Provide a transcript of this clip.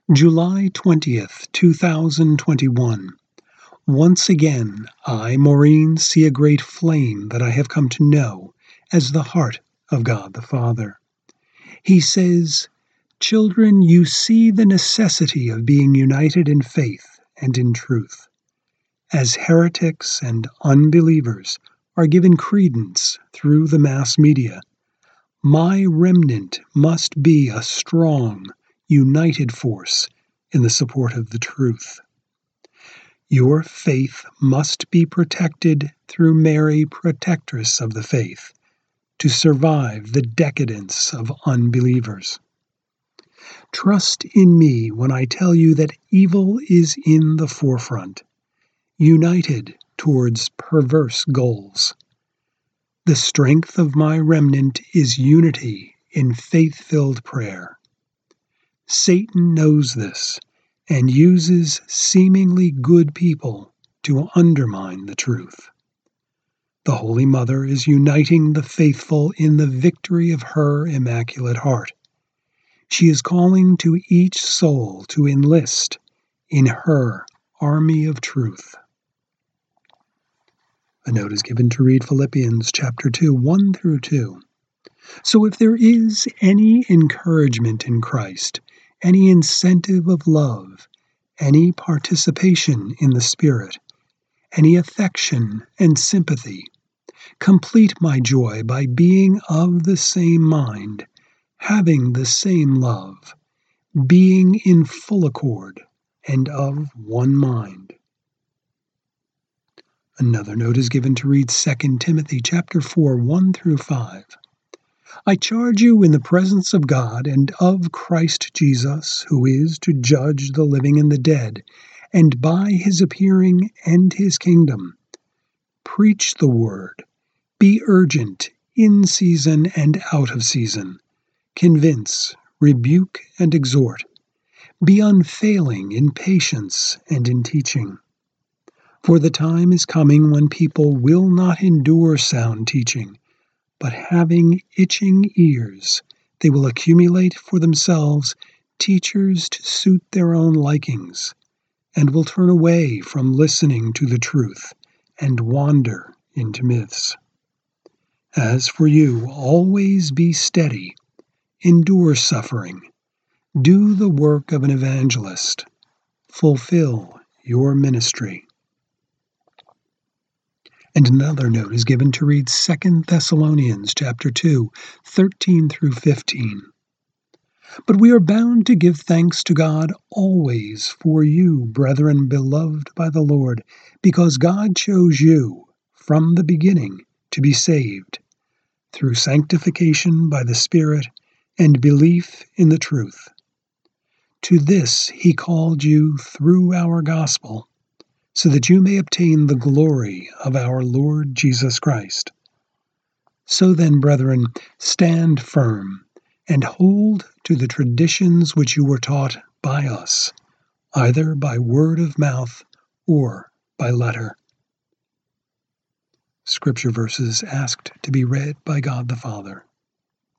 July 20th, 2021. Once again, I, Maureen, see a great flame that I have come to know as the heart of God the Father. He says, "Children, you see the necessity of being united in faith and in truth. As heretics and unbelievers are given credence through the mass media, my remnant must be a strong, united force in the support of the truth. Your faith must be protected through Mary, protectress of the faith, to survive the decadence of unbelievers. Trust in me when I tell you that evil is in the forefront, united towards perverse goals. The strength of my remnant is unity in faith-filled prayer. Satan knows this and uses seemingly good people to undermine the truth. The Holy Mother is uniting the faithful in the victory of her Immaculate Heart. She is calling to each soul to enlist in her army of truth. A note is given to read Philippians chapter 2, 1 through 2. So if there is any encouragement in Christ, any incentive of love, any participation in the Spirit, any affection and sympathy, complete my joy by being of the same mind, having the same love, being in full accord and of one mind. Another note is given to read 2 Timothy chapter 4, 1 through 5. I charge you in the presence of God and of Christ Jesus, who is to judge the living and the dead, and by his appearing and his kingdom. Preach the word. Be urgent in season and out of season. Convince, rebuke, and exhort. Be unfailing in patience and in teaching. For the time is coming when people will not endure sound teaching, but having itching ears, they will accumulate for themselves teachers to suit their own likings, and will turn away from listening to the truth and wander into myths. As for you, always be steady, endure suffering, do the work of an evangelist, fulfill your ministry." And another note is given to read 2 Thessalonians chapter 2, 13 through 15. But we are bound to give thanks to God always for you, brethren beloved by the Lord, because God chose you from the beginning to be saved, through sanctification by the Spirit and belief in the truth. To this he called you through our gospel, so that you may obtain the glory of our Lord Jesus Christ. So then, brethren, stand firm, and hold to the traditions which you were taught by us, either by word of mouth or by letter. Scripture verses asked to be read by God the Father.